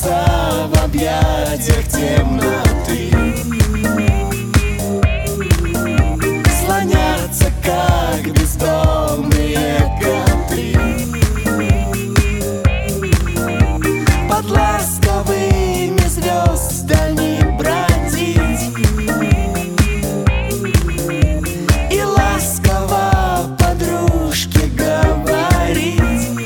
Прячутся в объятиях темноты, слонятся, как бездомные коты, под ласковыми звездами бродить и ласково подружке говорить.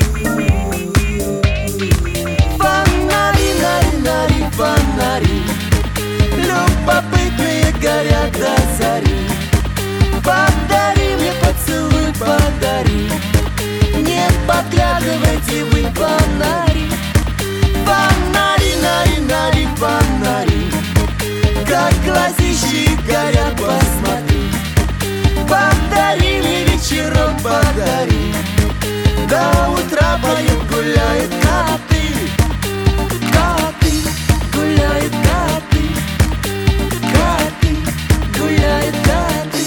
Фонари, нари, фонари, любопытные горят до зари. Подари мне поцелуй, подари, не подглядывайте вы, фонари. Фонари, нари, фонари, как глазищи горят, посмотри. Подари мне вечером, подари, до утра поют, гуляют коты. Коты, гуляют коты, коты, гуляют коты.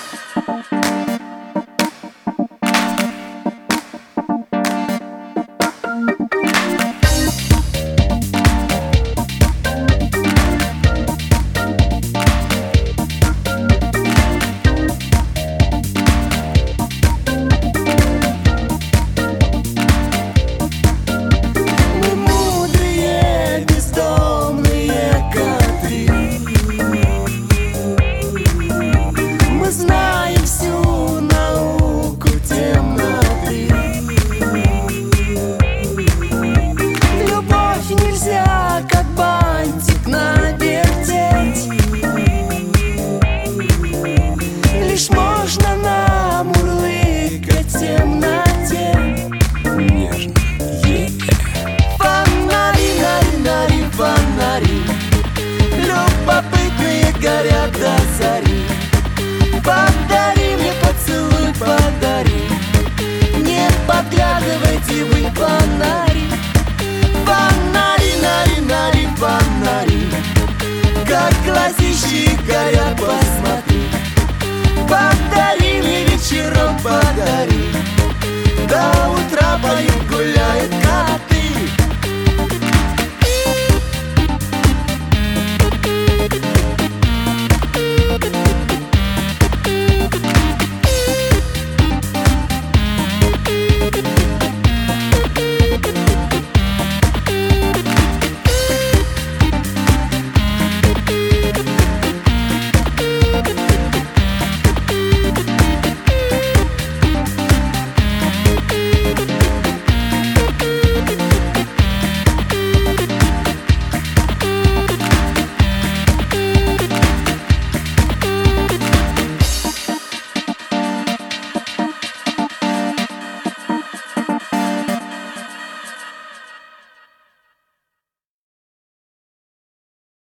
Знаем всю науку темноты. Любовь нельзя, как бантик, навертеть, лишь можно